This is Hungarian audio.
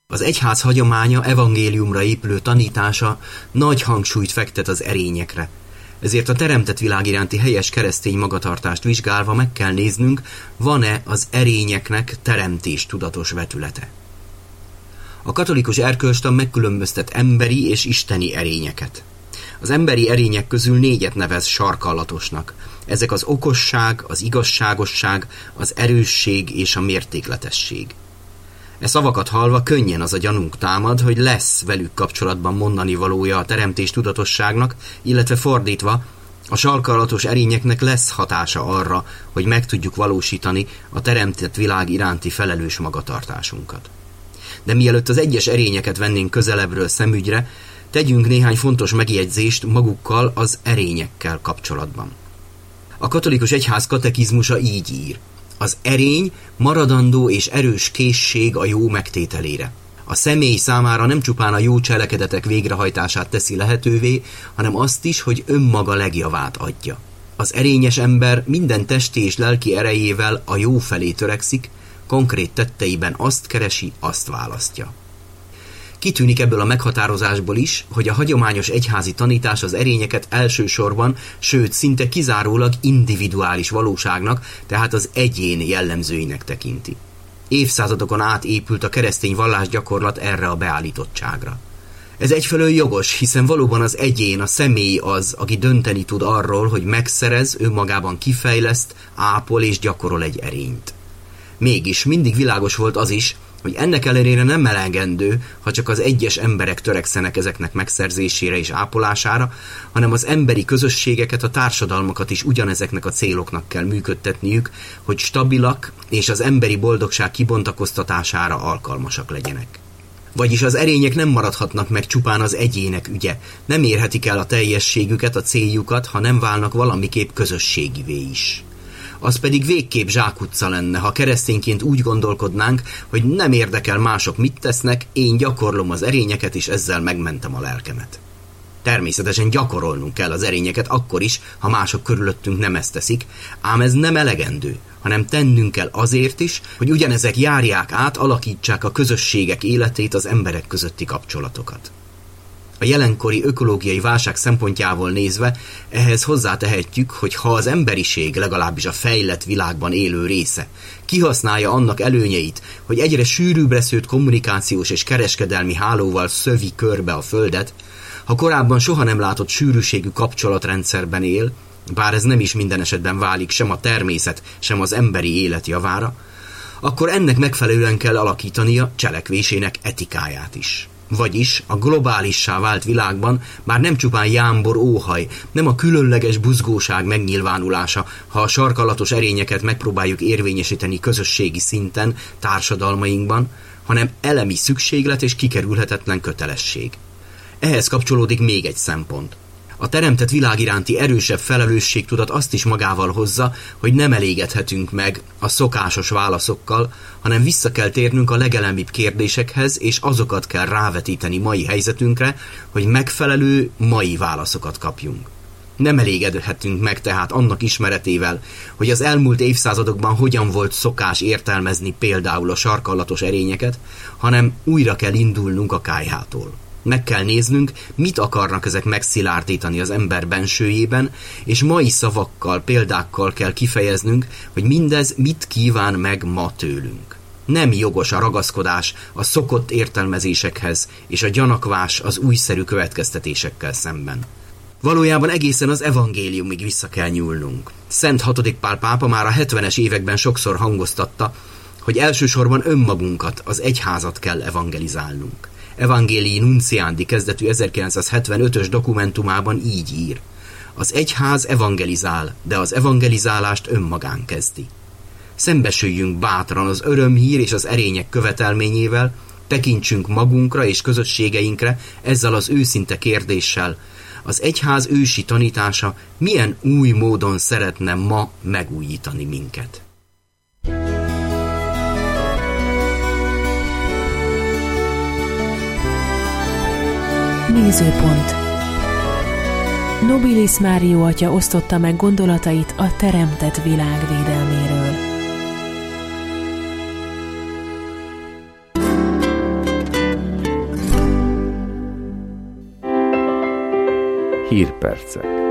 Az egyház hagyománya, evangéliumra épülő tanítása nagy hangsúlyt fektet az erényekre. Ezért a teremtett világ iránti helyes keresztény magatartást vizsgálva meg kell néznünk, van-e az erényeknek teremtés tudatos vetülete. A katolikus erkölcstan megkülönböztet emberi és isteni erényeket. Az emberi erények közül 4 nevez sarkallatosnak. Ezek az okosság, az igazságosság, az erősség és a mértékletesség. E szavakat hallva könnyen az a gyanunk támad, hogy lesz velük kapcsolatban mondani valója a teremtés tudatosságnak, illetve fordítva, a sarkallatos erényeknek lesz hatása arra, hogy meg tudjuk valósítani a teremtett világ iránti felelős magatartásunkat. De mielőtt az egyes erényeket vennénk közelebbről szemügyre, tegyünk néhány fontos megjegyzést magukkal az erényekkel kapcsolatban. A katolikus egyház katekizmusa így ír: az erény maradandó és erős készség a jó megtételére. A személy számára nem csupán a jó cselekedetek végrehajtását teszi lehetővé, hanem azt is, hogy önmaga legjavát adja. Az erényes ember minden testi és lelki erejével a jó felé törekszik, konkrét tetteiben azt keresi, azt választja. Kitűnik ebből a meghatározásból is, hogy a hagyományos egyházi tanítás az erényeket elsősorban, sőt szinte kizárólag individuális valóságnak, tehát az egyén jellemzőinek tekinti. Évszázadokon át épült a keresztény vallásgyakorlat erre a beállítottságra. Ez egyfelől jogos, hiszen valóban az egyén, a személy az, aki dönteni tud arról, hogy megszerez, önmagában kifejleszt, ápol és gyakorol egy erényt. Mégis mindig világos volt az is, hogy ennek ellenére nem elegendő, ha csak az egyes emberek törekszenek ezeknek megszerzésére és ápolására, hanem az emberi közösségeket, a társadalmakat is ugyanezeknek a céloknak kell működtetniük, hogy stabilak és az emberi boldogság kibontakoztatására alkalmasak legyenek. Vagyis az erények nem maradhatnak meg csupán az egyének ügye, nem érhetik el a teljességüket, a céljukat, ha nem válnak valamiképp közösségivé is. Az pedig végképp zsákutca lenne, ha keresztényként úgy gondolkodnánk, hogy nem érdekel mások mit tesznek, én gyakorlom az erényeket, és ezzel megmentem a lelkemet. Természetesen gyakorolnunk kell az erényeket akkor is, ha mások körülöttünk nem ezt teszik, ám ez nem elegendő, hanem tennünk kell azért is, hogy ugyanezek járják át, alakítsák a közösségek életét, az emberek közötti kapcsolatokat. A jelenkori ökológiai válság szempontjából nézve ehhez hozzátehetjük, hogy ha az emberiség, legalábbis a fejlett világban élő része kihasználja annak előnyeit, hogy egyre sűrűbbre szőtt kommunikációs és kereskedelmi hálóval szövi körbe a Földet, ha korábban soha nem látott sűrűségű kapcsolatrendszerben él, bár ez nem is minden esetben válik sem a természet, sem az emberi élet javára, akkor ennek megfelelően kell alakítania cselekvésének etikáját is. Vagyis a globálissá vált világban már nem csupán jámbor óhaj, nem a különleges buzgóság megnyilvánulása, ha a sarkallatos erényeket megpróbáljuk érvényesíteni közösségi szinten, társadalmainkban, hanem elemi szükséglet és kikerülhetetlen kötelesség. Ehhez kapcsolódik még egy szempont. A teremtett világ iránti erősebb felelősségtudat azt is magával hozza, hogy nem elégedhetünk meg a szokásos válaszokkal, hanem vissza kell térnünk a legelemibb kérdésekhez, és azokat kell rávetíteni mai helyzetünkre, hogy megfelelő mai válaszokat kapjunk. Nem elégedhetünk meg tehát annak ismeretével, hogy az elmúlt évszázadokban hogyan volt szokás értelmezni például a sarkallatos erényeket, hanem újra kell indulnunk a kályhától. Meg kell néznünk, mit akarnak ezek megszilárdítani az ember bensőjében, és mai szavakkal, példákkal kell kifejeznünk, hogy mindez mit kíván meg ma tőlünk. Nem jogos a ragaszkodás a szokott értelmezésekhez, és a gyanakvás az újszerű következtetésekkel szemben. Valójában egészen az evangéliumig vissza kell nyúlnunk. Szent 6. Pál pápa már a 70-es években sokszor hangoztatta, hogy elsősorban önmagunkat, az egyházat kell evangelizálnunk. Evangelii Nunciandi kezdetű 1975-ös dokumentumában így ír: az egyház evangelizál, de az evangelizálást önmagán kezdi. Szembesüljünk bátran az örömhír és az erények követelményével, tekintsünk magunkra és közösségeinkre ezzel az őszinte kérdéssel: az egyház ősi tanítása milyen új módon szeretne ma megújítani minket? Nézőpont. Nobilis Mário atya osztotta meg gondolatait a teremtett világ védelméről. Hírpercek.